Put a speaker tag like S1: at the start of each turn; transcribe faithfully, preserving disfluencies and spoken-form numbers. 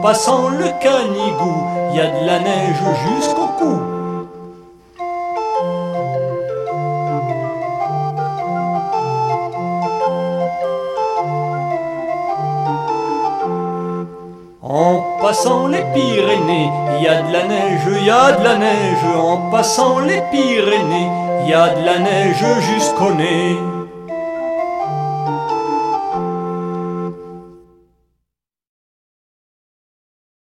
S1: passant le Canigou, y a de la neige jusqu'au cou. En passant les Pyrénées, y a de la neige, y a de la neige. En passant les Pyrénées, y a de la neige jusqu'au nez.